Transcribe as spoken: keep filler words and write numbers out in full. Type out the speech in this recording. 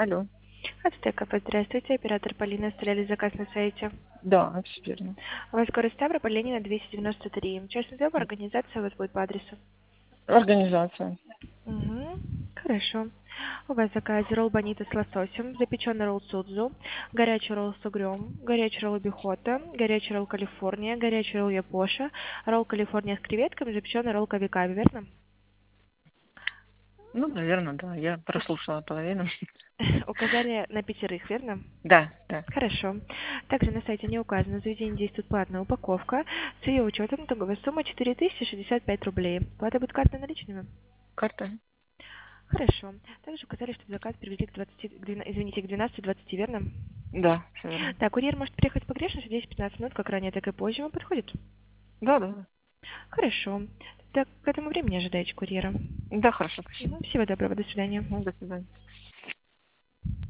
Алло. Ацтека, здравствуйте. Оператор Полина, оставляли заказ на сайте. Да, все верно. У вас город Ставрополь, Ленина, двести девяносто три. Частный договор, организация у вас будет по адресу. Организация. Угу. Хорошо. У вас в заказе ролл бонита с лососем, запеченный ролл судзу, горячий ролл с угрем, горячий ролл бихота, горячий ролл Калифорния, горячий ролл япоша, ролл Калифорния с креветками, запеченный ролл кавикави, верно? Ну, наверное, да. Я прослушала половину. Указали на пятерых, верно? Да, да. Хорошо. Также на сайте не указано, в заведении действует платная упаковка. С ее учетом итоговая сумма четыре тысячи шестьдесят пять рублей. Плата будет картой наличными? Карта. Хорошо. Также указали, что заказ привезли к двадцати, к двена- извините, к двенадцати двадцати, верно? Да, все верно. Так, курьер может приехать по погрешности десять-пятнадцать минут, как ранее, так и позже. Вам подходит? Да, да. Хорошо. Так, к этому времени ожидаете курьера. Да, хорошо, спасибо. Ну, всего доброго, до свидания. Ну, до свидания.